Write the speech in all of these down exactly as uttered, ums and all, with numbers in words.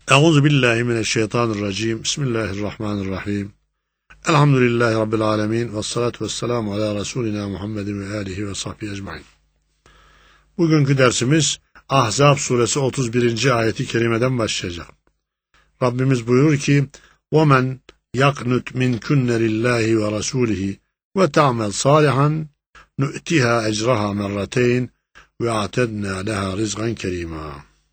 Euzu billahi mineşşeytanirracim. Bismillahirrahmanirrahim. Elhamdülillahi rabbil alamin ve salatu vesselamu ala resulina Muhammedin ve alihi ve sahbihi ecmaîn. Bugünkü dersimiz Ahzab suresi otuz birinci ayeti kerimeden başlayacak. Rabbimiz buyurur ki: "Vemen yaknut minkunne lillahi ve rasulihi ve ta'mel salihan nu'tiha ecraha merrateyn ve a'tedna leha rizqan kerima."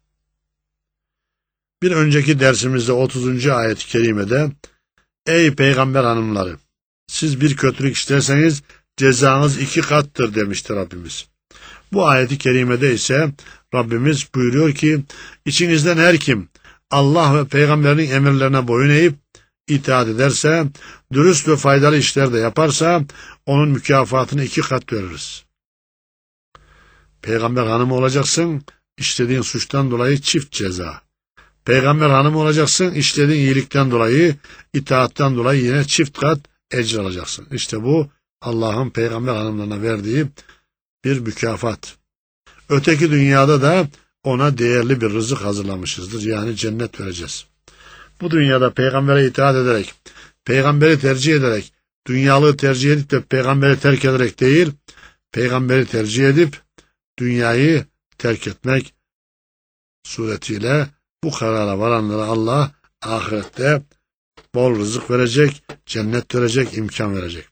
Bir önceki dersimizde otuzuncu ayet-i kerimede "Ey peygamber hanımları, siz bir kötülük işlerseniz cezanız iki kattır" demiştir Rabbimiz. Bu ayet-i kerimede ise Rabbimiz buyuruyor ki, içinizden her kim Allah ve peygamberinin emirlerine boyun eğip itaat ederse, dürüst ve faydalı işler de yaparsa onun mükafatını iki kat veririz. Peygamber hanımı olacaksın, işlediğin suçtan dolayı çift ceza. Peygamber hanımı olacaksın, işlediğin iyilikten dolayı, itaatten dolayı yine çift kat ecir alacaksın. İşte bu Allah'ın peygamber hanımlarına verdiği bir mükafat. Öteki dünyada da ona değerli bir rızık hazırlamışızdır. Yani cennet vereceğiz. Bu dünyada peygambere itaat ederek, peygamberi tercih ederek, dünyalığı tercih edip de peygamberi terk ederek değil, peygamberi tercih edip dünyayı terk etmek suretiyle bu karara varanlara Allah ahirette bol rızık verecek, cennet verecek, imkan verecek.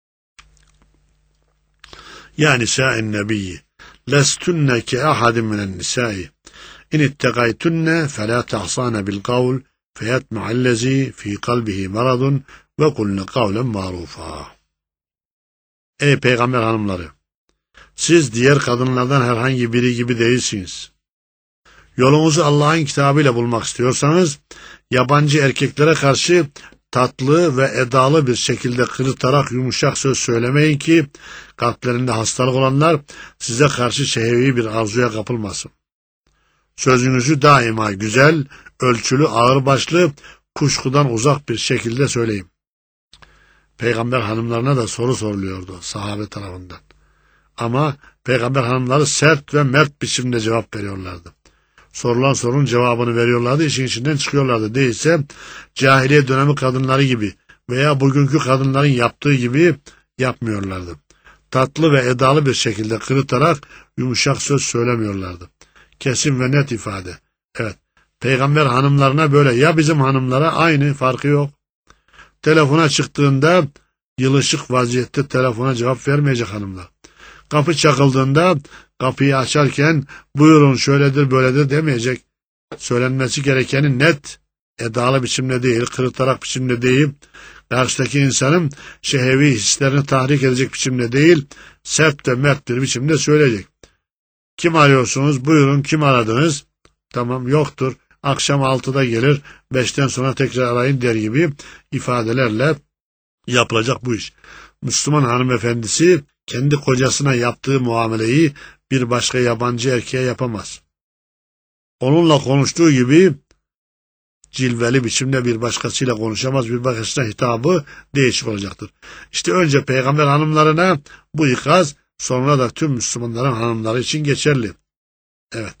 Ya nisâ'in nebiyyi lestunne ke ahadin minen nisâ'i in ittegaytunne felâ tahsâne bil kavl feyetme'allezî fî kalbihi maradun ve kulne kavlen ma'rufâ. Ey peygamber hanımları! Siz diğer kadınlardan herhangi biri gibi değilsiniz. Yolunuzu Allah'ın kitabıyla bulmak istiyorsanız, yabancı erkeklere karşı tatlı ve edalı bir şekilde kırıtarak yumuşak söz söylemeyin ki, kalplerinde hastalık olanlar size karşı şehvi bir arzuya kapılmasın. Sözünüzü daima güzel, ölçülü, ağırbaşlı, kuşkudan uzak bir şekilde söyleyin. Peygamber hanımlarına da soru soruluyordu sahabe tarafından. Ama peygamber hanımları sert ve mert biçimde cevap veriyorlardı. Sorulan sorunun cevabını veriyorlardı, işin içinden çıkıyorlardı. Değilse cahiliye dönemi kadınları gibi veya bugünkü kadınların yaptığı gibi yapmıyorlardı. Tatlı ve edalı bir şekilde kırıtarak yumuşak söz söylemiyorlardı. Kesin ve net ifade. Evet, peygamber hanımlarına böyle, ya bizim hanımlara aynı, farkı yok. Telefona çıktığında yılışık vaziyette telefona cevap vermeyecek hanımlar. Kapı çakıldığında kapıyı açarken buyurun şöyledir böyledir demeyecek. Söylenmesi gerekeni net, edalı biçimde değil, kırıtarak biçimde değil, karşıdaki insanın şehvi hislerini tahrik edecek biçimde değil, sert ve mert bir biçimde söyleyecek. Kim arıyorsunuz? Buyurun, kim aradınız? Tamam, yoktur. Akşam altıda gelir, beşten sonra tekrar arayın der gibi ifadelerle yapılacak bu iş. Müslüman hanımefendisi kendi kocasına yaptığı muameleyi bir başka yabancı erkeğe yapamaz. Onunla konuştuğu gibi cilveli biçimde bir başkasıyla konuşamaz, bir başkasına hitabı değişik olacaktır. İşte önce peygamber hanımlarına bu ikaz, sonra da tüm Müslümanların hanımları için geçerli. Evet,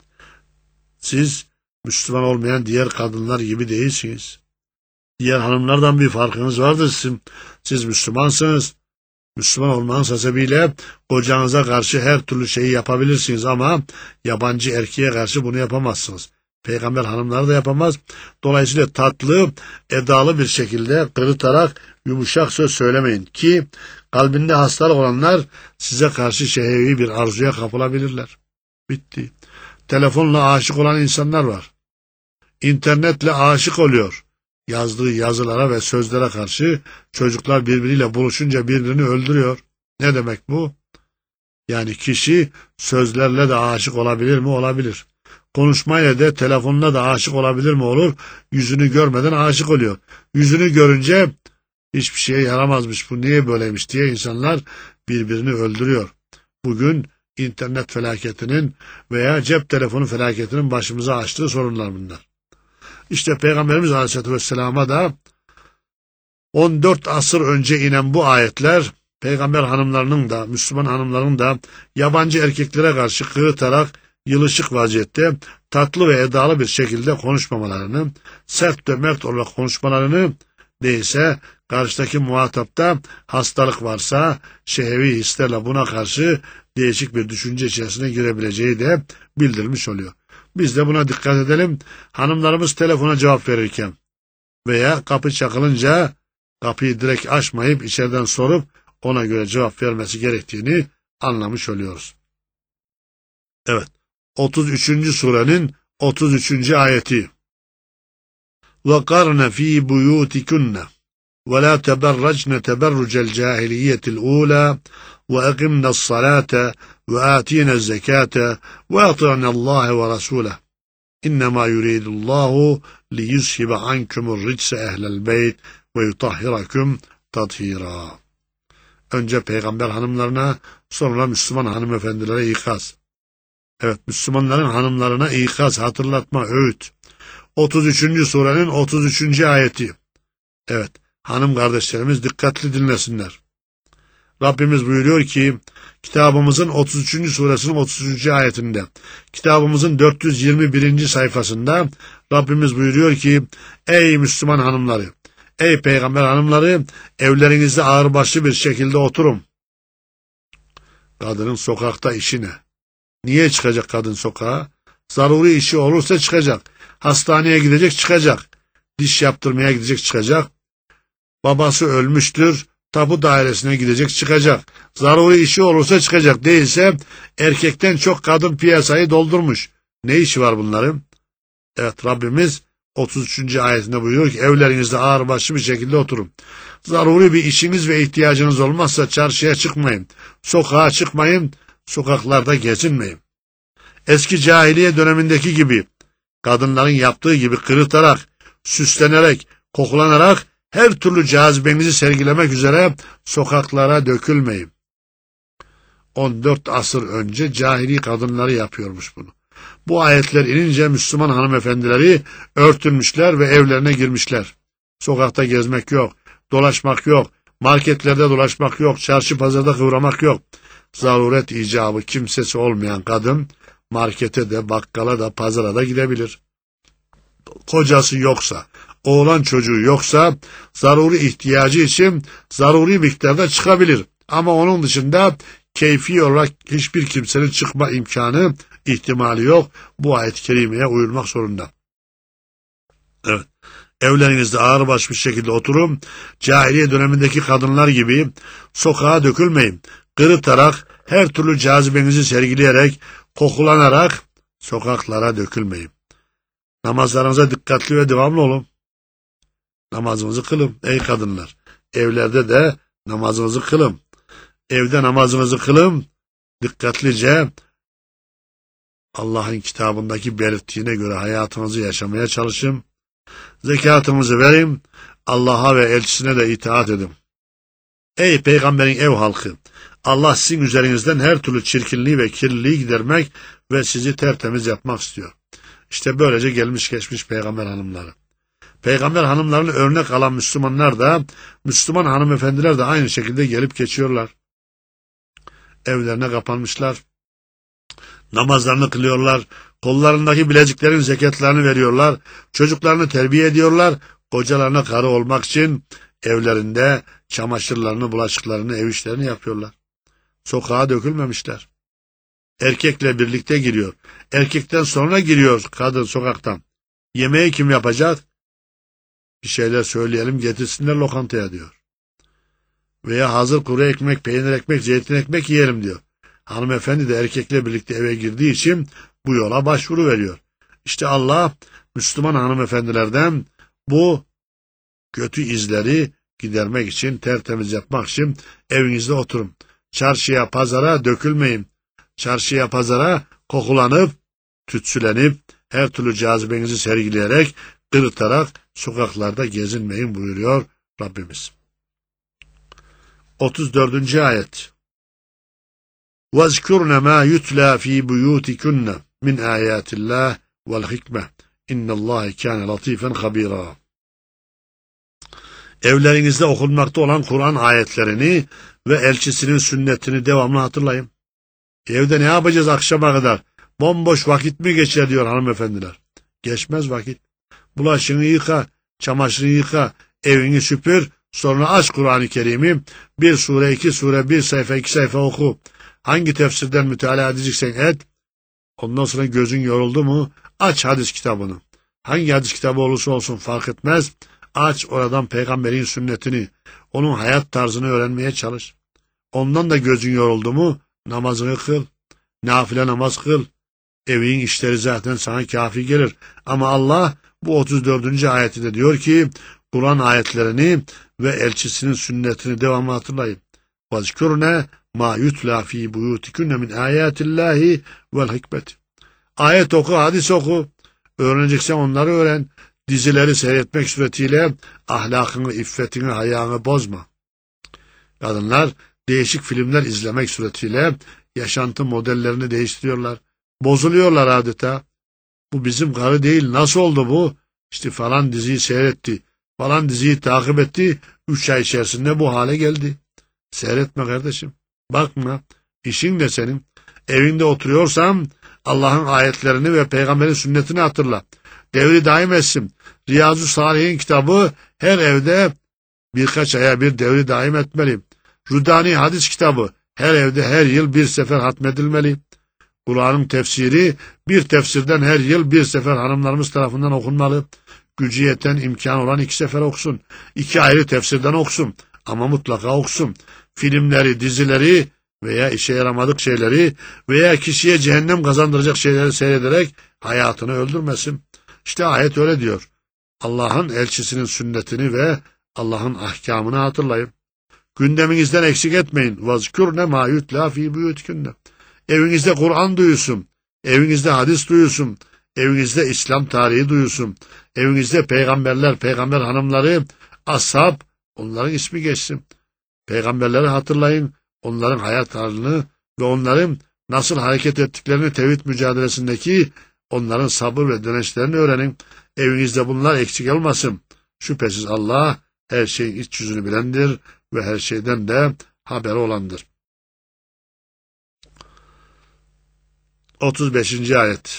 siz Müslüman olmayan diğer kadınlar gibi değilsiniz. Diğer hanımlardan bir farkınız vardır sizin. Siz Müslümansınız. Müslüman olmanız sebebiyle kocanıza karşı her türlü şeyi yapabilirsiniz ama yabancı erkeğe karşı bunu yapamazsınız. Peygamber hanımları da yapamaz. Dolayısıyla tatlı, edalı bir şekilde kırıtarak yumuşak söz söylemeyin ki kalbinde hastalık olanlar size karşı şehvi bir arzuya kapılabilirler. Bitti. Telefonla aşık olan insanlar var. İnternetle aşık oluyor. Yazdığı yazılara ve sözlere karşı çocuklar birbiriyle buluşunca birbirini öldürüyor. Ne demek bu? Yani kişi sözlerle de aşık olabilir mi? Olabilir. Konuşmayla da, telefonla da aşık olabilir mi? Olur. Yüzünü görmeden aşık oluyor. Yüzünü görünce hiçbir şeye yaramazmış, bu niye böyleymiş diye insanlar birbirini öldürüyor. Bugün internet felaketinin veya cep telefonu felaketinin başımıza açtığı sorunlar bunlar. İşte Peygamberimiz Aleyhisselatü Vesselam'a da on dört asır önce inen bu ayetler, peygamber hanımlarının da, Müslüman hanımların da yabancı erkeklere karşı kırıtarak yılışık vaziyette tatlı ve edalı bir şekilde konuşmamalarını, sert ve mert olarak konuşmalarını, değilse karşıdaki muhatapta hastalık varsa şehvi hislerle buna karşı değişik bir düşünce içerisine girebileceği de bildirilmiş oluyor. Biz de buna dikkat edelim. Hanımlarımız telefona cevap verirken veya kapı çakılınca kapıyı direkt açmayıp içeriden sorup ona göre cevap vermesi gerektiğini anlamış oluyoruz. Evet, otuz üçüncü surenin otuz üçüncü ayeti. وَقَرْنَ ف۪ي بُيُوتِكُنَّ وَلَا تَبَرَّجْنَ تَبَرُّجَ الْجَاهِلِيَّةِ الْأُولَى وَأَقِمْنَ الصَّلَاةَ وَآتِينَ الزَّكَاةَ وَأَطِعْنَ اللّٰهَ وَرَسُولَهُ إِنَّمَا يُرِيدُ اللّٰهُ لِيُذْهِبَ عَنْكُمُ الرِّجْسَ أَهْلَ الْبَيْتِ وَيُطَهِّرَكُمْ تَطْهِيرًا. Önce peygamber hanımlarına, sonra Müslüman hanımefendilere ikaz. Evet, Müslümanların hanımlarına ikaz, hatırlatma, öğüt. otuz üçüncü surenin otuz üçüncü ayeti. Evet, hanım kardeşlerimiz dikkatli dinlesinler. Rabbimiz buyuruyor ki, kitabımızın otuz üçüncü suresinin otuz üçüncü ayetinde, kitabımızın dört yüz yirmi birinci sayfasında Rabbimiz buyuruyor ki, ey Müslüman hanımları, ey peygamber hanımları, evlerinizde ağırbaşlı bir şekilde oturun. Kadının sokakta işi ne? Niye çıkacak kadın sokağa? Zaruri işi olursa çıkacak. Hastaneye gidecek, çıkacak. Diş yaptırmaya gidecek, çıkacak. Babası ölmüştür, tapu dairesine gidecek, çıkacak. Zaruri işi olursa çıkacak. Değilse erkekten çok kadın piyasayı doldurmuş. Ne işi var bunların? Evet, Rabbimiz otuz üçüncü ayetinde buyuruyor ki, evlerinizde ağırbaşlı bir şekilde oturun. Zaruri bir işiniz ve ihtiyacınız olmazsa çarşıya çıkmayın. Sokağa çıkmayın, sokaklarda gezinmeyin. Eski cahiliye dönemindeki gibi, kadınların yaptığı gibi kırıtarak, süslenerek, kokulanarak her türlü cazibenizi sergilemek üzere sokaklara dökülmeyin. on dört asır önce cahili kadınları yapıyormuş bunu. Bu ayetler inince Müslüman hanımefendileri örtünmüşler ve evlerine girmişler. Sokakta gezmek yok, dolaşmak yok, marketlerde dolaşmak yok, çarşı pazarda kıvramak yok. Zaruret icabı kimsesi olmayan kadın markete de, bakkala da, pazara da gidebilir. Kocası yoksa, oğlan çocuğu yoksa zaruri ihtiyacı için zaruri miktarda çıkabilir. Ama onun dışında keyfi olarak hiçbir kimsenin çıkma imkanı, ihtimali yok. Bu ayet-i kerimeye uyulmak zorunda. Evet. Evlerinizde ağırbaş bir şekilde oturun. Cahiliye dönemindeki kadınlar gibi sokağa dökülmeyin. Kırıtarak, her türlü cazibenizi sergileyerek, kokulanarak sokaklara dökülmeyin. Namazlarınıza dikkatli ve devamlı olun. Namazınızı kılın ey kadınlar. Evlerde de namazınızı kılın. Evde namazınızı kılın. Dikkatlice Allah'ın kitabındaki belirttiğine göre hayatınızı yaşamaya çalışın. Zekatınızı verin. Allah'a ve elçisine de itaat edin. Ey peygamberin ev halkı! Allah sizin üzerinizden her türlü çirkinliği ve kirliliği gidermek ve sizi tertemiz yapmak istiyor. İşte böylece gelmiş geçmiş peygamber hanımları. Peygamber hanımlarını örnek alan Müslümanlar da, Müslüman hanımefendiler de aynı şekilde gelip geçiyorlar. Evlerine kapanmışlar. Namazlarını kılıyorlar. Kollarındaki bileziklerin zekatlarını veriyorlar. Çocuklarını terbiye ediyorlar. Kocalarına karı olmak için evlerinde çamaşırlarını, bulaşıklarını, ev işlerini yapıyorlar. Sokağa dökülmemişler. Erkekle birlikte giriyor. Erkekten sonra giriyor kadın sokaktan. Yemeği kim yapacak? Bir şeyler söyleyelim, getirsinler lokantaya diyor. Veya hazır kuru ekmek, peynir ekmek, zeytin ekmek yiyelim diyor. Hanımefendi de erkekle birlikte eve girdiği için bu yola başvuru veriyor. İşte Allah Müslüman hanımefendilerden bu kötü izleri gidermek için, tertemiz yapmak için evinizde oturun. Çarşıya, pazara dökülmeyin. Çarşıya, pazara kokulanıp, tütsülenip, her türlü cazibenizi sergileyerek, kırıtarak sokaklarda gezinmeyin buyuruyor Rabbimiz. otuz dördüncü ayet. وَاذْكُرْنَ مَا يُتْلَى ف۪ي بُيُوتِكُنَّ مِنْ آيَاتِ اللّٰهِ وَالْحِكْمَةِ اِنَّ اللّٰهِ كَانَ لَط۪يفًا خَب۪يرًا. Evlerinizde okunmakta olan Kur'an ayetlerini ve elçisinin sünnetini devamlı hatırlayın. Evde ne yapacağız akşama kadar? Bomboş vakit mi geçer diyor hanımefendiler. Geçmez vakit. Bulaşığını yıka, çamaşırını yıka, evini süpür, sonra aç Kur'an-ı Kerim'i, bir sure, iki sure, bir sayfa, iki sayfa oku. Hangi tefsirden mütalaa edeceksen et. Ondan sonra gözün yoruldu mu, aç hadis kitabını. Hangi hadis kitabı olursa olsun fark etmez. Aç oradan peygamberin sünnetini, onun hayat tarzını öğrenmeye çalış. Ondan da gözün yoruldu mu, namazını kıl, nafile namaz kıl. Evin işleri zaten sana kafi gelir. Ama Allah bu otuz dördüncü ayetinde diyor ki, Kur'an ayetlerini ve elçisinin sünnetini devamlı hatırlayın. وَذْكُرْنَا مَا يُتْلَى ف۪ي بُيُوتِكُنَّ مِنْ آيَاتِ اللّٰهِ وَالْحِكْمَةِ. Ayet oku, hadis oku. Öğreneceksen onları öğren. Dizileri seyretmek suretiyle ahlakını, iffetini, hayanı bozma. Kadınlar değişik filmler izlemek suretiyle yaşantı modellerini değiştiriyorlar. Bozuluyorlar adeta. Bu bizim karı değil. Nasıl oldu bu? İşte falan diziyi seyretti. Falan diziyi takip etti. Üç ay içerisinde bu hale geldi. Seyretme kardeşim. Bakma. İşin de senin. Evinde oturuyorsan Allah'ın ayetlerini ve peygamberin sünnetini hatırla. Devri daim etsin. Riyazu Salih'in kitabı her evde birkaç aya bir devri daim etmeli. Rudani hadis kitabı her evde her yıl bir sefer hatmedilmeli. Kur'an'ın tefsiri bir tefsirden her yıl bir sefer hanımlarımız tarafından okunmalı. Gücü yeten, imkan olan iki sefer okusun. İki ayrı tefsirden okusun. Ama mutlaka okusun. Filmleri, dizileri veya işe yaramadık şeyleri veya kişiye cehennem kazandıracak şeyleri seyrederek hayatını öldürmesin. İşte ayet öyle diyor. Allah'ın elçisinin sünnetini ve Allah'ın ahkamını hatırlayın. Gündeminizden eksik etmeyin. وَذْكُرْنَ مَا يُتْلَى ف۪ي بُيُوتِكُنَّ. Evinizde Kur'an duyusun. Evinizde hadis duyusun. Evinizde İslam tarihi duyusun. Evinizde peygamberler, peygamber hanımları, ashab, onların ismi geçsin. Peygamberleri hatırlayın. Onların hayat tarzını ve onların nasıl hareket ettiklerini tevhid mücadelesindeki onların sabır ve dirençlerini öğrenin. Evinizde bunlar eksik olmasın. Şüphesiz Allah her şeyin iç yüzünü bilendir ve her şeyden de haberi olandır. otuz beşinci ayet.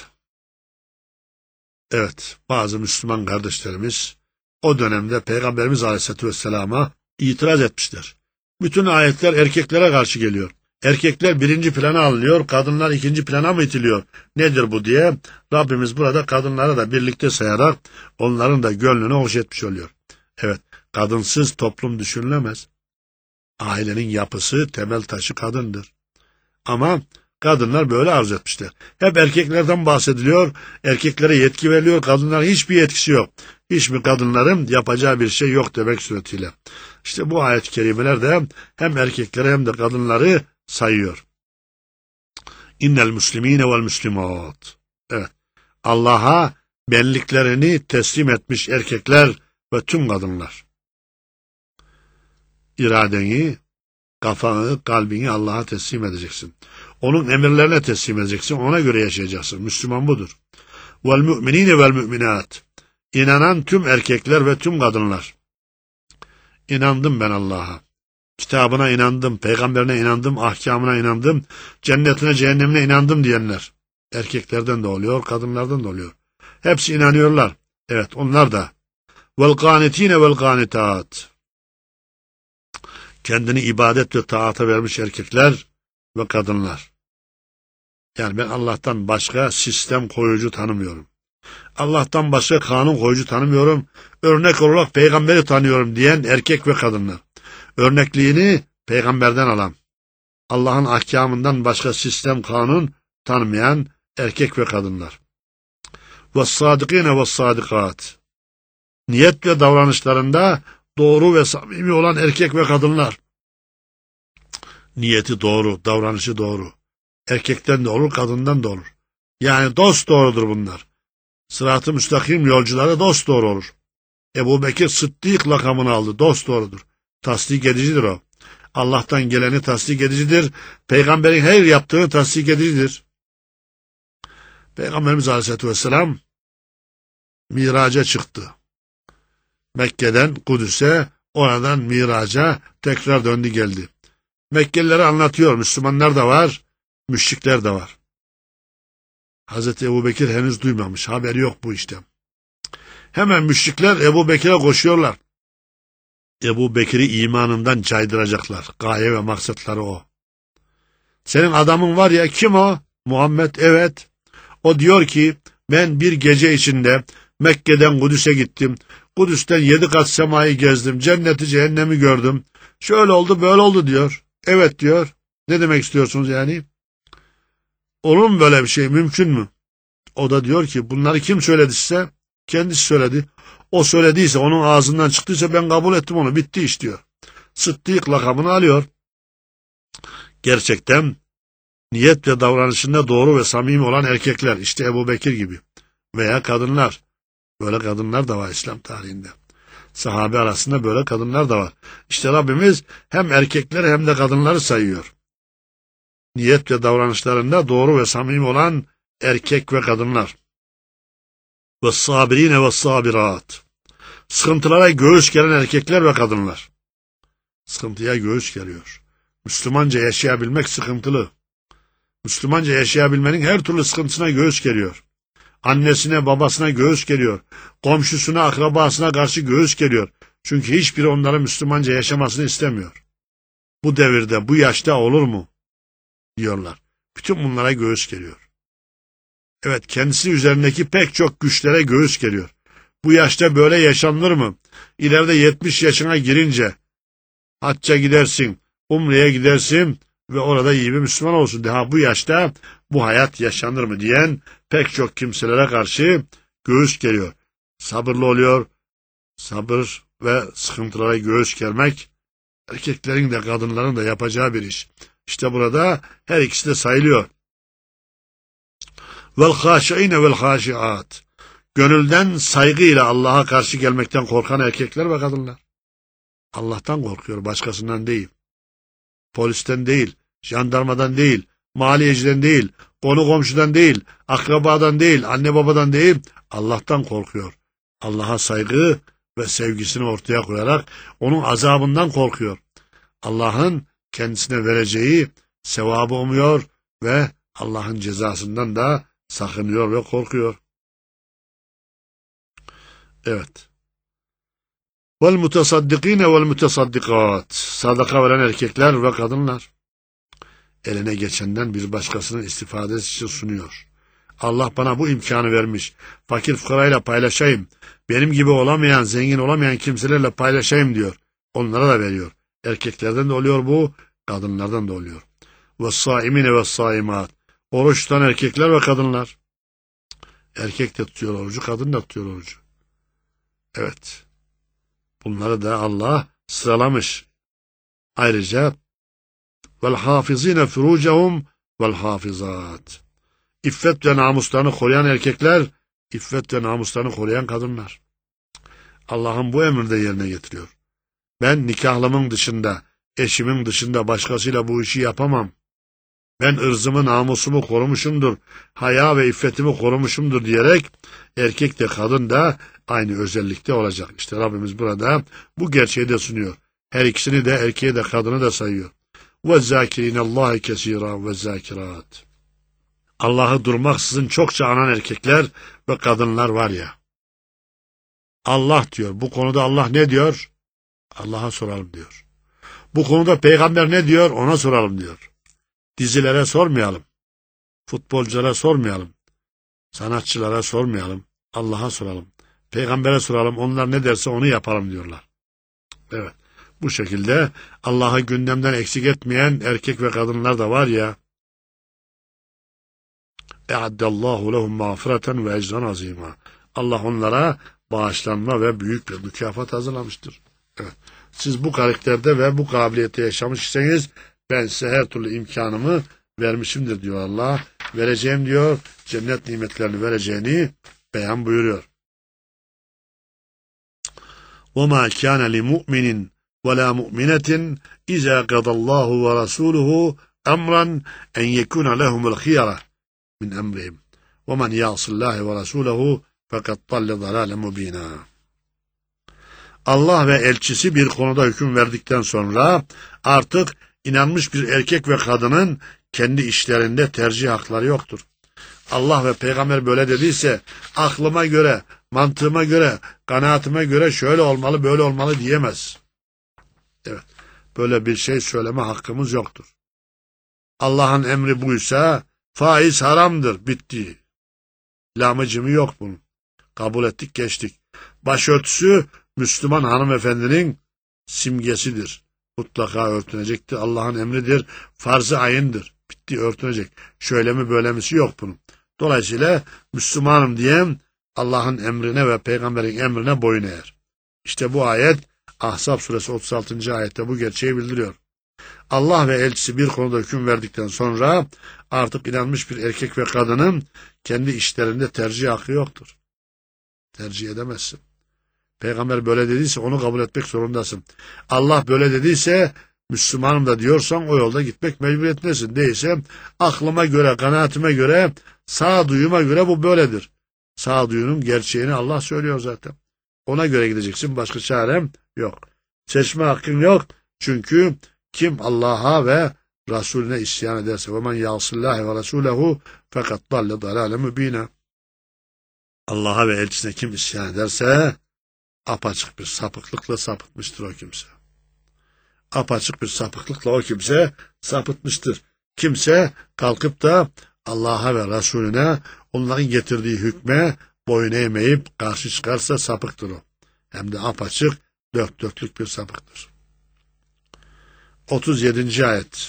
Evet, bazı Müslüman kardeşlerimiz o dönemde Peygamberimiz Aleyhisselatü Vesselam'a itiraz etmişler. Bütün ayetler erkeklere karşı geliyor. Erkekler birinci plana alınıyor, kadınlar ikinci plana mı itiliyor? Nedir bu diye Rabbimiz burada kadınları da birlikte sayarak onların da gönlünü hoş etmiş oluyor. Evet, kadınsız toplum düşünülemez. Ailenin yapısı, temel taşı kadındır. Ama kadınlar böyle arzu etmişler. Hep erkeklerden bahsediliyor, erkeklere yetki veriliyor, kadınlara hiçbir yetkisi yok. Hiçbir kadınların yapacağı bir şey yok demek suretiyle. İşte bu ayet-i kerimeler de hem erkekleri hem de kadınları sayıyor. İnnel muslimine vel muslimat. Evet. Allah'a benliklerini teslim etmiş erkekler ve tüm kadınlar. İradeni, kafanı, kalbini Allah'a teslim edeceksin. Onun emirlerine teslim edeceksin. Ona göre yaşayacaksın. Müslüman budur. Vel müminine vel müminat. İnanan tüm erkekler ve tüm kadınlar. İnandım ben Allah'a. Kitabına inandım, peygamberine inandım, ahkamına inandım, cennetine, cehennemine inandım diyenler. Erkeklerden de oluyor, kadınlardan da oluyor. Hepsi inanıyorlar. Evet, onlar da. Vel gânitîne vel gânitat. Kendini ibadet ve taata vermiş erkekler ve kadınlar. Yani ben Allah'tan başka sistem koyucu tanımıyorum. Allah'tan başka kanun koyucu tanımıyorum. Örnek olarak peygamberi tanıyorum diyen erkek ve kadınlar. Örnekliğini peygamberden alan, Allah'ın ahkamından başka sistem, kanun tanımayan erkek ve kadınlar. وَالصَّادِقِينَ وَالصَّادِقَاتِ. Niyet ve davranışlarında doğru ve samimi olan erkek ve kadınlar. Niyeti doğru, davranışı doğru. Erkekten de olur, kadından da olur. Yani dost doğrudur bunlar. Sırat-ı müstakim yolcuları dost doğru olur. Ebu Bekir Sıddık lakamını aldı, dost doğrudur. Tasdik edicidir o. Allah'tan geleni tasdik edicidir. Peygamberin her yaptığını tasdik edicidir. Peygamberimiz Aleyhisselatü Vesselam miraca çıktı. Mekke'den Kudüs'e, oradan miraca tekrar döndü geldi. Mekkelilere anlatıyor. Müslümanlar da var, müşrikler de var. Hazreti Ebubekir henüz duymamış. Haberi yok bu işte. Hemen müşrikler Ebubekir'e koşuyorlar. Ebubekir'i imanından caydıracaklar. Gaye ve maksatları o. Senin adamın var ya, kim o? Muhammed, evet. O diyor ki ben bir gece içinde Mekke'den Kudüs'e gittim. Kudüs'ten yedi kat semayı gezdim. Cenneti cehennemi gördüm. Şöyle oldu böyle oldu diyor. Evet diyor. Ne demek istiyorsunuz yani? Olur mu böyle bir şey, mümkün mü? O da diyor ki bunları kim söyledi size? Kendisi söyledi. O söylediyse, onun ağzından çıktıysa ben kabul ettim onu. Bitti iş diyor. Sıddık lakabını alıyor. Gerçekten niyet ve davranışında doğru ve samimi olan erkekler, işte Ebubekir gibi, veya kadınlar. Böyle kadınlar da var İslam tarihinde. Sahabe arasında böyle kadınlar da var. İşte Rabbimiz hem erkekleri hem de kadınları sayıyor. Niyet ve davranışlarında doğru ve samimi olan erkek ve kadınlar. Ve sabirine ve sabirat. Sıkıntılara göğüs geren erkekler ve kadınlar. Sıkıntıya göğüs geliyor. Müslümanca yaşayabilmek sıkıntılı. Müslümanca yaşayabilmenin her türlü sıkıntısına göğüs geliyor. Annesine, babasına göğüs geliyor. Komşusuna, akrabasına karşı göğüs geliyor. Çünkü hiçbiri onların Müslümanca yaşamasını istemiyor. Bu devirde, bu yaşta olur mu? Diyorlar. Bütün bunlara göğüs geliyor. Evet, kendisi üzerindeki pek çok güçlere göğüs geliyor. Bu yaşta böyle yaşanır mı? İleride yetmiş yaşına girince hacca gidersin, umreye gidersin ve orada iyi bir Müslüman olsun. Daha bu yaşta bu hayat yaşanır mı diyen pek çok kimselere karşı göğüs geliyor. Sabırlı oluyor. Sabır ve sıkıntılara göğüs germek erkeklerin de kadınların da yapacağı bir iş. İşte burada her ikisi de sayılıyor. Vel haşiine vel haşiat. Gönülden saygıyla Allah'a karşı gelmekten korkan erkekler ve kadınlar. Allah'tan korkuyor, başkasından değil. Polisten değil, jandarmadan değil, maliyeciden değil, konu komşudan değil, akrabadan değil, anne babadan değil, Allah'tan korkuyor. Allah'a saygı ve sevgisini ortaya koyarak onun azabından korkuyor. Allah'ın kendisine vereceği sevabı umuyor ve Allah'ın cezasından da sakınıyor ve korkuyor. Evet. Vel mutasaddikine vel mutasaddikat. Sadaka veren erkekler ve kadınlar. Eline geçenden bir başkasının istifadesi için sunuyor. Allah bana bu imkanı vermiş. Fakir fukarayla paylaşayım. Benim gibi olamayan, zengin olamayan kimselerle paylaşayım diyor. Onlara da veriyor. Erkeklerden de oluyor bu, kadınlardan da oluyor. Ve saimine ve saimat. Oruç tutan erkekler ve kadınlar. Erkek de tutuyor orucu, kadın da tutuyor orucu. Evet. Bunları da Allah sıralamış. Ayrıca vel hafizine furucahum vel hafizat. İffet ve namuslarını koruyan erkekler, iffet ve namuslarını koruyan kadınlar. Allah'ın bu emrini de yerine getiriyor. Ben nikahlımın dışında, eşimin dışında başkasıyla bu işi yapamam. Ben ırzımı, namusumu korumuşumdur, haya ve iffetimi korumuşumdur diyerek erkek de kadın da aynı özellikte olacak. İşte Rabbimiz burada bu gerçeği de sunuyor. Her ikisini de, erkeği de kadını da sayıyor. وَالزَّاكِرِينَ اللّٰهِ كَسِيرًا وَالزَّاكِرَاتِ. Allah'ı durmaksızın çokça anan erkekler ve kadınlar var ya. Allah diyor. Bu konuda Allah ne diyor? Allah'a soralım diyor. Bu konuda peygamber ne diyor? Ona soralım diyor. Dizilere sormayalım. Futbolculara sormayalım. Sanatçılara sormayalım. Allah'a soralım. Peygambere soralım. Onlar ne derse onu yapalım diyorlar. Evet. Bu şekilde Allah'ı gündemden eksik etmeyen erkek ve kadınlar da var ya. E'addallahu lehum mağfireten ve ecran azima. Allah onlara bağışlanma ve büyük bir mükafat hazırlamıştır. Evet. Siz bu karakterde ve bu kabiliyette yaşamış iseniz ben size her türlü imkanımı vermişimdir diyor Allah. Vereceğim diyor. Cennet nimetlerini vereceğini beyan buyuruyor. وَمَا كَانَ لِمُؤْمِنٍ وَلَا مُؤْمِنَةٍ اِذَا قَضَى اللّٰهُ وَرَسُولُهُ اَمْرًا اَنْ يَكُونَ لَهُمُ الْخِيَرَةِ مِنْ اَمْرِهِمْ وَمَنْ يَعْصِ اللّٰهِ وَرَسُولَهُ فَقَدْ ضَلَّ ضَلَالًا مُب۪ينًا. Allah ve elçisi bir konuda hüküm verdikten sonra artık inanmış bir erkek ve kadının kendi işlerinde tercih hakları yoktur. Allah ve peygamber böyle dediyse aklıma göre, mantığıma göre, kanaatime göre şöyle olmalı, böyle olmalı diyemez. Evet, böyle bir şey söyleme hakkımız yoktur. Allah'ın emri buysa faiz haramdır, bitti. Lamıcımı yok bunun. Kabul ettik, geçtik. Başörtüsü Müslüman hanımefendinin simgesidir. Mutlaka örtünecektir. Allah'ın emridir. Farz-ı ayındır. Bitti, örtünecek. Şöyle mi böyle misi yok bunun. Dolayısıyla Müslümanım diyen Allah'ın emrine ve peygamberin emrine boyun eğer. İşte bu ayet Ahzab suresi otuz altıncı ayette bu gerçeği bildiriyor. Allah ve elçisi bir konuda hüküm verdikten sonra artık inanmış bir erkek ve kadının kendi işlerinde tercih hakkı yoktur. Tercih edemezsin. Peygamber böyle dediyse onu kabul etmek zorundasın. Allah böyle dediyse Müslümanım da diyorsan o yolda gitmek mecburiyetindesin. Değilse aklıma göre, kanaatime göre, sağduyuma göre bu böyledir. Sağduyunun gerçeğini Allah söylüyor zaten. Ona göre gideceksin. Başka çarem yok. Seçme hakkın yok. Çünkü kim Allah'a ve Resulüne isyan ederse وَمَنْ يَعْصِ اللّٰهِ وَرَسُولَهُ فَقَدْ ضَلَّ ضَلَالًا مُب۪ينًا. Allah'a ve elçisine kim isyan ederse apaçık bir sapıklıkla sapıtmıştır o kimse. Apaçık bir sapıklıkla o kimse sapıtmıştır. Kimse kalkıp da Allah'a ve Resulüne onların getirdiği hükme boyun eğmeyip karşı çıkarsa sapıktır o. Hem de apaçık dört dörtlük bir sapıktır. otuz yedinci ayet.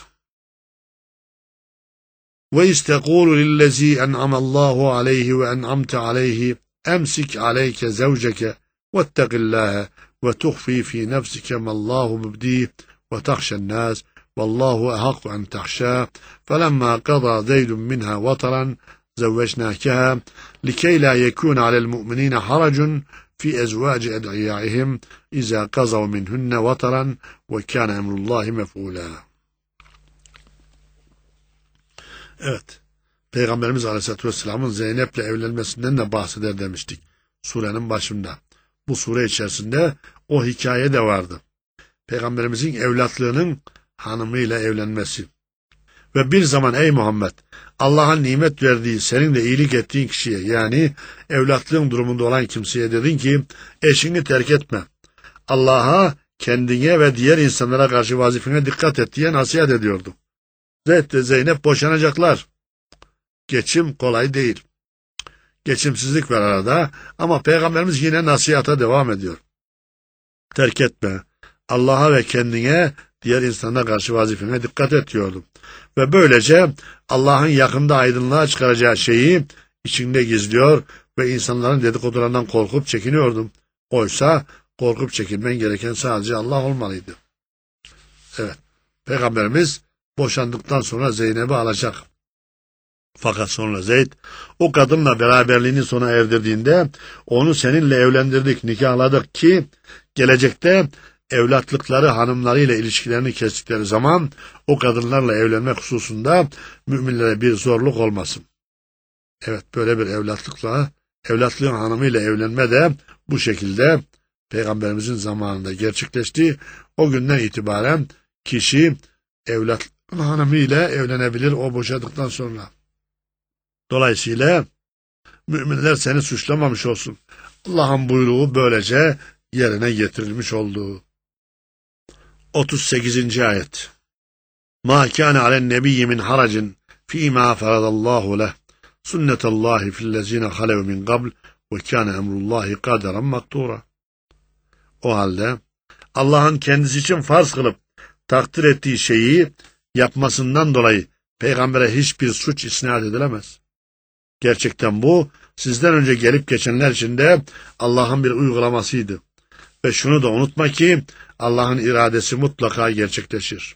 Ve istekulu lillezî en'amallâhu aleyhi ve en'amte aleyhi emsik aleyke zevceke vettegillâhe ve tuhfî fî nefsike mallâhu mübdîh ve tahşennâs vallâhu ehakku en tahşâ felemma qadâ zeydun minhâ vataran zevveçnâkeha likey lâ yekûne alel mu'minîne haracun fi ezvâci ed'iyaihim izâ kazav minhunne vataran ve kâne emrullâhi mef'ûlâ. Evet, Peygamberimiz Aleyhisselatü Vesselam'ın Zeynep'le evlenmesinden de bahseder demiştik surenin başında. Bu sure içerisinde o hikaye de vardı. Peygamberimizin evlatlığının hanımıyla evlenmesi. Ve bir zaman ey Muhammed, Allah'ın nimet verdiği, senin de iyilik ettiğin kişiye, yani evlatlığın durumunda olan kimseye dedin ki, eşini terk etme. Allah'a, kendine ve diğer insanlara karşı vazifene dikkat et diye nasihat ediyordu. Zeyd ve Zeynep boşanacaklar. Geçim kolay değil. Geçimsizlik var arada ama Peygamberimiz yine nasihata devam ediyor. Terk etme. Allah'a ve kendine, diğer insanlara karşı vazifene dikkat et diyordu. Ve böylece Allah'ın yakında aydınlığa çıkaracağı şeyi içinde gizliyor ve insanların dedikodularından korkup çekiniyordum. Oysa korkup çekinmen gereken sadece Allah olmalıydı. Evet, Peygamberimiz boşandıktan sonra Zeynep'i alacak. Fakat sonra Zeyd o kadınla beraberliğini sona erdirdiğinde onu seninle evlendirdik, nikahladık ki gelecekte evlatlıkları hanımlarıyla ilişkilerini kestikleri zaman o kadınlarla evlenmek hususunda müminlere bir zorluk olmasın. Evet, böyle bir evlatlıkla, evlatlığın hanımıyla evlenme de bu şekilde Peygamberimizin zamanında gerçekleşti. O günden itibaren kişi evlat hanımıyla evlenebilir o boşadıktan sonra. Dolayısıyla müminler seni suçlamamış olsun. Allah'ın buyruğu böylece yerine getirilmiş oldu. otuz sekizinci ayet. Ma kâne alen nebiyyi min haracin fîmâ feradallahu leh sünnetallahi fillezîne halev min qabl ve kâne emrullahi kaderen maktûra. O halde Allah'ın kendisi için farz kılıp takdir ettiği şeyi yapmasından dolayı peygambere hiçbir suç isnat edilemez. Gerçekten bu sizden önce gelip geçenler için de Allah'ın bir uygulamasıydı. Ve şunu da unutma ki Allah'ın iradesi mutlaka gerçekleşir.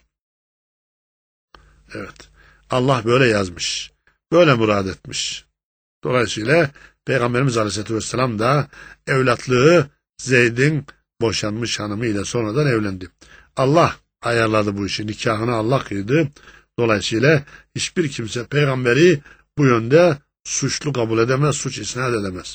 Evet, Allah böyle yazmış, böyle murad etmiş. Dolayısıyla Peygamberimiz Aleyhisselatü Vesselam da evlatlığı Zeyd'in boşanmış hanımıyla sonradan evlendi. Allah ayarladı bu işi, nikahını Allah kıydı. Dolayısıyla hiçbir kimse peygamberi bu yönde suçlu kabul edemez, suç isnat edemez.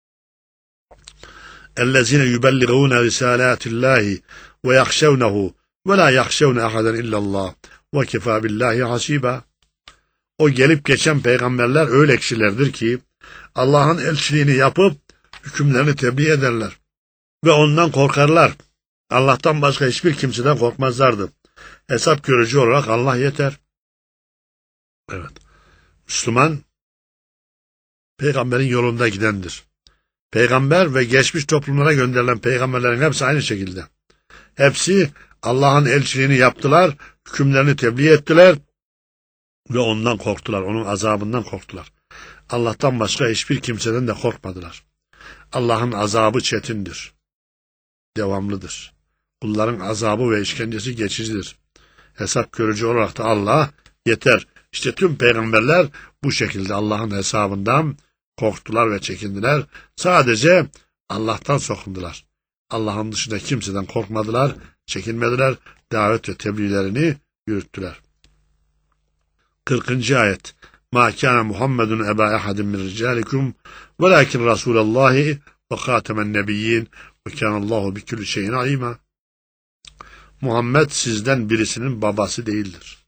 اَلَّذِينَ يُبَلِّغُونَ رِسَالَاتِ اللّٰهِ وَيَخْشَوْنَهُ وَلَا يَخْشَوْنَ اَحَدًا اِلَّا اللّٰهِ وَكَفَى بِاللّٰهِ حَسِيبًا. O gelip geçen peygamberler öyle kişilerdir ki Allah'ın elçiliğini yapıp hükümlerini tebliğ ederler ve ondan korkarlar. Allah'tan başka hiçbir kimseden korkmazlardı. Hesap görücü olarak Allah yeter. Evet. Müslüman peygamberin yolunda gidendir. Peygamber ve geçmiş toplumlara gönderilen peygamberlerin hepsi aynı şekilde. Hepsi Allah'ın elçiliğini yaptılar, hükümlerini tebliğ ettiler ve ondan korktular, onun azabından korktular. Allah'tan başka hiçbir kimseden de korkmadılar. Allah'ın azabı çetindir, devamlıdır. Kulların azabı ve işkencesi geçicidir. Hesap görücü olarak da Allah yeter. İşte tüm peygamberler bu şekilde Allah'ın hesabından korktular ve çekindiler. Sadece Allah'tan sokundular. Allah'ın dışında kimseden korkmadılar, çekinmediler, davet ve tebliğlerini yürüttüler. kırkıncı ayet. Ma kana Muhammedun eba ahadin min ricalikum velakin Rasulullahi ve hatemen nebiyyin ve kanallahu bi kulli şeyin alima. Muhammed sizden birisinin babası değildir.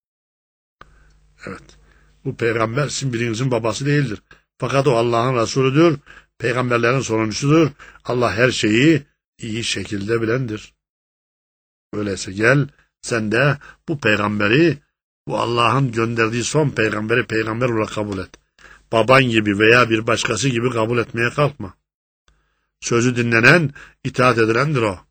Evet. Bu peygamber sizin birinizin babası değildir. Fakat o Allah'ın Resulüdür, peygamberlerin sonuncusudur. Allah her şeyi iyi şekilde bilendir. Öyleyse gel sen de bu peygamberi, bu Allah'ın gönderdiği son peygamberi peygamber olarak kabul et. Baban gibi veya bir başkası gibi kabul etmeye kalkma. Sözü dinlenen, itaat edilendir o.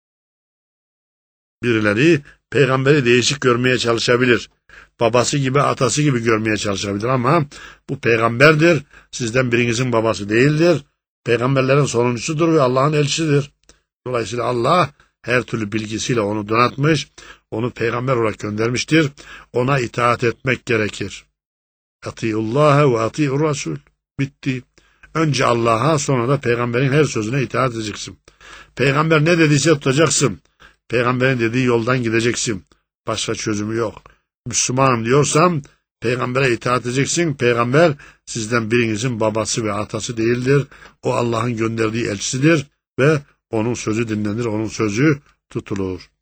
Birileri peygamberi değişik görmeye çalışabilir. Babası gibi, atası gibi görmeye çalışabilir ama bu peygamberdir. Sizden birinizin babası değildir. Peygamberlerin sonuncusudur ve Allah'ın elçisidir. Dolayısıyla Allah her türlü bilgisiyle onu donatmış, onu peygamber olarak göndermiştir. Ona itaat etmek gerekir. Atiullaha ve atiur Rasul. Bitti. Önce Allah'a, sonra da peygamberin her sözüne itaat edeceksin. Peygamber ne dediyse tutacaksın. Peygamberin dediği yoldan gideceksin. Başka çözümü yok. Müslümanım diyorsam peygambere itaat edeceksin. Peygamber sizden birinizin babası ve atası değildir. O Allah'ın gönderdiği elçisidir ve onun sözü dinlenir, onun sözü tutulur.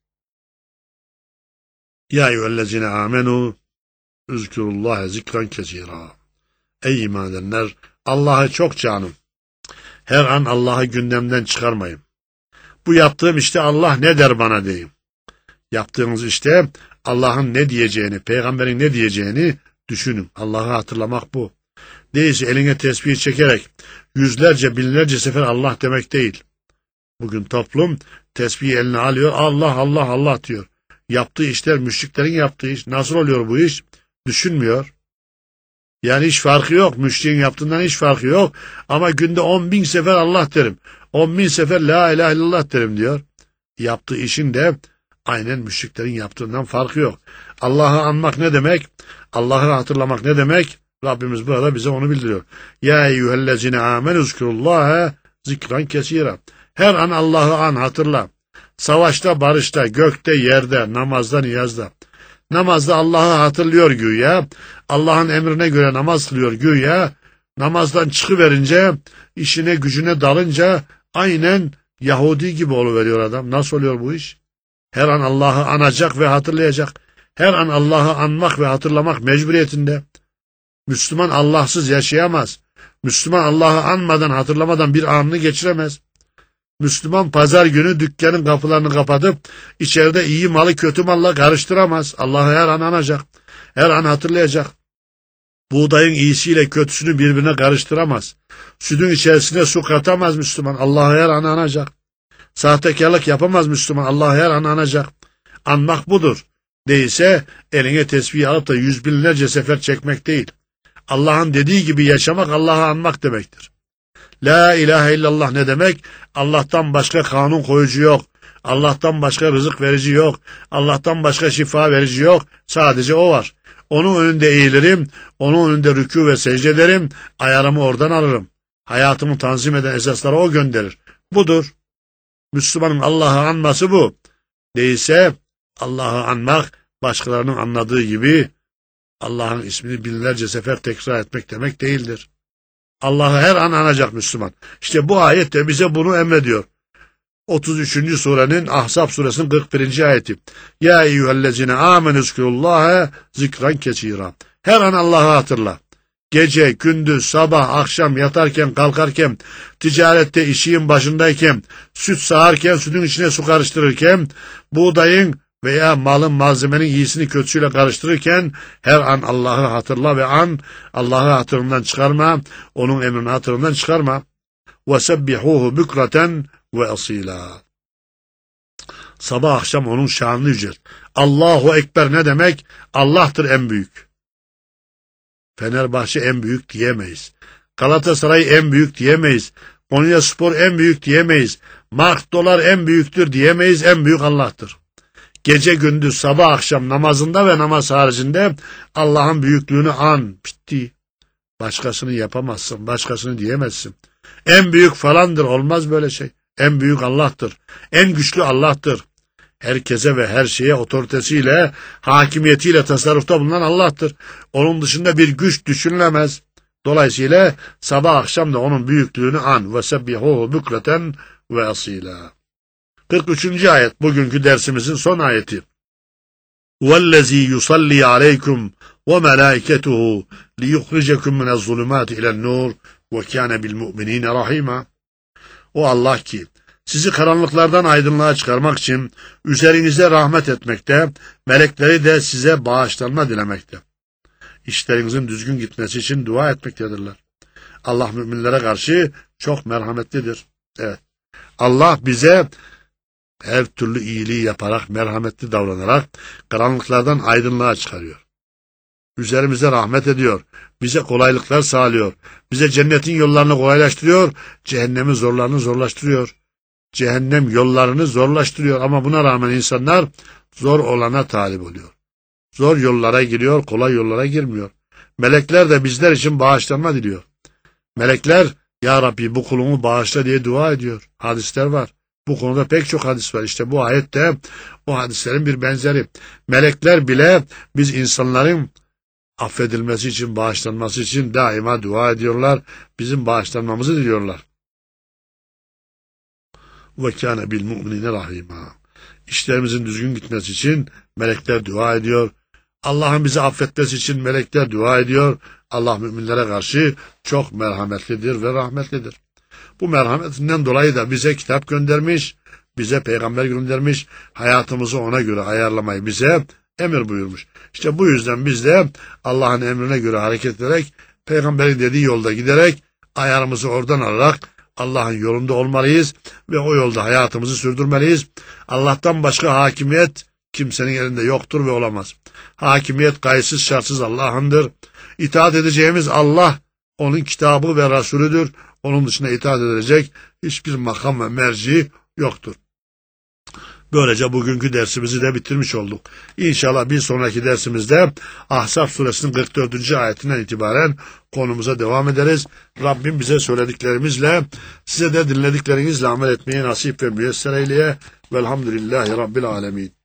Ya eyyühellezine amenu üzkürullaha zikran kesira. Ey iman edenler, Allah'ı çok canım. Her an Allah'ı gündemden çıkarmayın. Bu yaptığım işte Allah ne der bana deyin. Yaptığınız işte Allah'ın ne diyeceğini, peygamberin ne diyeceğini düşünün. Allah'ı hatırlamak bu. Değilse eline tesbih çekerek yüzlerce, binlerce sefer Allah demek değil. Bugün toplum tesbihi eline alıyor, Allah Allah Allah diyor. Yaptığı işler müşriklerin yaptığı iş. Nasıl oluyor bu iş? Düşünmüyor. Yani hiç farkı yok. Müşriğin yaptığından hiç farkı yok. Ama günde on bin sefer Allah derim. On bin sefer la ilahe illallah derim diyor. Yaptığı işin de aynen müşriklerin yaptığından farkı yok. Allah'ı anmak ne demek? Allah'ı hatırlamak ne demek? Rabbimiz burada bize onu bildiriyor. Ya eyyühellezine amenü zikrullaha zikran kesira. Her an Allah'ı an, hatırla. Savaşta, barışta, gökte, yerde, namazda, niyazda. Namazda Allah'ı hatırlıyor güya. Allah'ın emrine göre namaz kılıyor güya. Namazdan çıkıverince, işine gücüne dalınca aynen Yahudi gibi oluveriyor adam. Nasıl oluyor bu iş? Her an Allah'ı anacak ve hatırlayacak. Her an Allah'ı anmak ve hatırlamak mecburiyetinde. Müslüman Allahsız yaşayamaz. Müslüman Allah'ı anmadan, hatırlamadan bir anını geçiremez. Müslüman pazar günü dükkanın kapılarını kapatıp içeride iyi malı kötü malla karıştıramaz. Allah'ı her an anacak. Her an hatırlayacak. Buğdayın iyisiyle kötüsünü birbirine karıştıramaz. Sütün içerisine su katamaz Müslüman. Allah'ı her an anacak. Sahtekarlık yapamaz Müslüman. Allah'ı her an anacak. Anmak budur. Değilse eline tesbih alıp da yüz binlerce sefer çekmek değil. Allah'ın dediği gibi yaşamak Allah'ı anmak demektir. La ilahe illallah ne demek? Allah'tan başka kanun koyucu yok. Allah'tan başka rızık verici yok. Allah'tan başka şifa verici yok. Sadece o var. Onun önünde eğilirim. Onun önünde rükû ve secde ederim. Ayarımı oradan alırım. Hayatımı tanzim eden esasları o gönderir. Budur. Müslümanın Allah'ı anması bu. Değilse Allah'ı anmak başkalarının anladığı gibi Allah'ın ismini binlerce sefer tekrar etmek demek değildir. Allah'ı her an anacak Müslüman. İşte bu ayet de bize bunu emrediyor. otuz üçüncü surenin Ahzab suresinin kırk birinci ayeti. Ya eyyühellezine amenüzkürullâhe zikran kesîrâ. Her an Allah'ı hatırla. Gece, gündüz, sabah, akşam, yatarken, kalkarken, ticarette, işin başındayken, süt sağarken, sütün içine su karıştırırken, buğdayın veya malın, malzemenin iyisini kötüsüyle karıştırırken, her an Allah'ı hatırla ve an Allah'ı hatırından çıkarma, onun emrini hatırından çıkarma. وَسَبِّحُوهُ بُكْرَةً وَأَصِيلًا. Sabah akşam onun şanını yücelt. Allahu Ekber ne demek? Allah'tır en büyük. Fenerbahçe en büyük diyemeyiz. Galatasaray en büyük diyemeyiz. Konyaspor en büyük diyemeyiz. Mark dolar en büyüktür diyemeyiz. En büyük Allah'tır. Gece gündüz sabah akşam namazında ve namaz haricinde Allah'ın büyüklüğünü an. Bitti. Başkasını yapamazsın. Başkasını diyemezsin. En büyük falandır. Olmaz böyle şey. En büyük Allah'tır. En güçlü Allah'tır. Herkese ve her şeye otoritesiyle, hakimiyetiyle tasarrufta bulunan Allah'tır. Onun dışında bir güç düşünülemez. Dolayısıyla sabah akşam da onun büyüklüğünü an. Ve sebbihuhu bükreten ve asila. kırk üçüncü ayet bugünkü dersimizin son ayeti. وَالَّذ۪ي يُصَلِّي عَلَيْكُمْ وَمَلَائِكَتُهُ لِيُخْرِجَكُمْ مِنَ الظُّلُمَاتِ اِلَى النُّورِ وَكَانَ بِالْمُؤْمِنِينَ رَحِيمًا. O Allah ki sizi karanlıklardan aydınlığa çıkarmak için üzerinize rahmet etmekte, melekleri de size bağışlanma dilemekte. İşlerinizin düzgün gitmesi için dua etmektedirler. Allah müminlere karşı çok merhametlidir. Evet. Allah bize her türlü iyiliği yaparak, merhametli davranarak karanlıklardan aydınlığa çıkarıyor. Üzerimize rahmet ediyor. Bize kolaylıklar sağlıyor. Bize cennetin yollarını kolaylaştırıyor. Cehennemin zorlarını zorlaştırıyor. Cehennem yollarını zorlaştırıyor. Ama buna rağmen insanlar zor olana talip oluyor. Zor yollara giriyor, kolay yollara girmiyor. Melekler de bizler için bağışlanma diliyor. Melekler, Ya Rabbi bu kulunu bağışla diye dua ediyor. Hadisler var. Bu konuda pek çok hadis var. İşte bu ayette o hadislerin bir benzeri. Melekler bile biz insanların affedilmesi için, bağışlanması için daima dua ediyorlar. Bizim bağışlanmamızı diliyorlar. وَكَانَ بِالْمُؤْمِنِينَ رَحِيمًا. İşlerimizin düzgün gitmesi için melekler dua ediyor. Allah'ın bizi affetmesi için melekler dua ediyor. Allah müminlere karşı çok merhametlidir ve rahmetlidir. Bu merhametinden dolayı da bize kitap göndermiş, bize peygamber göndermiş, hayatımızı ona göre ayarlamayı bize emir buyurmuş. İşte bu yüzden biz de Allah'ın emrine göre hareket ederek, peygamberin dediği yolda giderek, ayarımızı oradan alarak Allah'ın yolunda olmalıyız ve o yolda hayatımızı sürdürmeliyiz. Allah'tan başka hakimiyet kimsenin elinde yoktur ve olamaz. Hakimiyet kayıtsız şartsız Allah'ındır. İtaat edeceğimiz Allah, onun kitabı ve Resulüdür. Onun dışında itaat edilecek hiçbir makam ve merci yoktur. Böylece bugünkü dersimizi de bitirmiş olduk. İnşallah bir sonraki dersimizde Ahzab suresinin kırk dördüncü ayetinden itibaren konumuza devam ederiz. Rabbim bize söylediklerimizle, size de dinlediklerinizle amel etmeyi nasip ve müyesser eyleye. Velhamdülillahi Rabbil alemin.